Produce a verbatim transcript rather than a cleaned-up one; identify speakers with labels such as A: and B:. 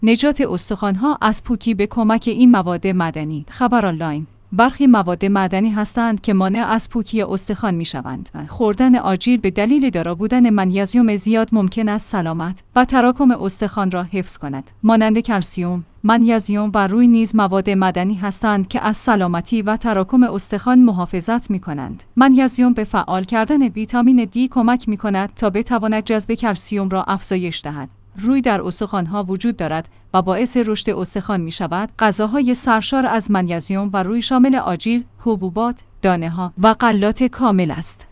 A: نجات استخوان‌ها از پوکی به کمک این مواد معدنی. خبر آنلاین: برخی مواد معدنی هستند که مانع از پوکی استخوان می‌شوند. خوردن آجیل به دلیل دارا بودن منیزیم زیاد ممکن است سلامت و تراکم استخوان را حفظ کند. مانند کلسیم، منیزیم و روی نیز مواد معدنی هستند که از سلامتی و تراکم استخوان محافظت می‌کنند. منیزیم به فعال کردن ویتامین دی کمک می‌کند تا بتواند جذب کلسیم را افزایش دهد. روی در استخوان‌ها وجود دارد و باعث رشد استخوان می‌شود. غذاهای سرشار از منیزیم و روی شامل آجیل، حبوبات، دانه‌ها و غلات کامل است.